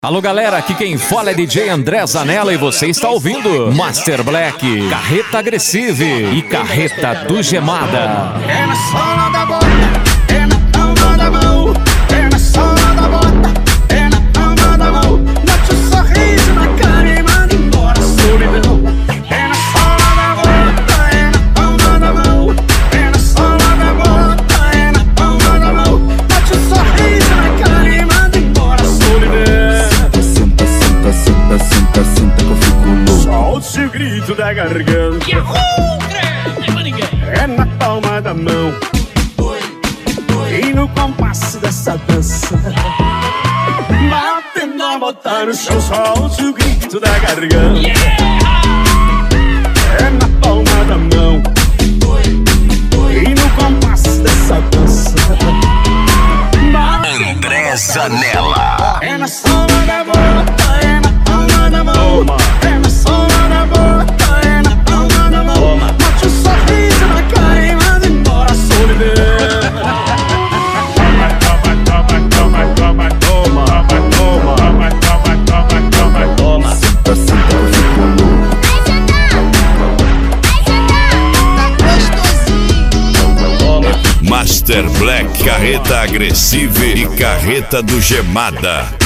Alô galera, aqui quem fala é DJ André Zanella e você está ouvindo Master Black, Carreta Agressive e Carreta do Gemada. É na sola da bota, é na palma da mão, é na sola da bota, é na palma da mão. Mete um sorriso na cara e manda embora a solidão. É na sola da bota, é na palma da mão, é na sola da bota, é na palma da mão. Mete um sorriso na cara e manda embora a solidão. Senta que eu fico louco. Solte o grito da garganta. É na palma da mão e no compasso dessa dança, batendo a botar no chão. Solte o grito da garganta. É na palma da mão e no compasso dessa dança, André Zanella. é na sola da bota, é na palma da mão, é na sola da bota, é na palma da mão. Mete um sorriso na cara e manda embora a solidão. Senta que eu fico louco. Master Black, Carreta Agressive e Carreta do Gemada.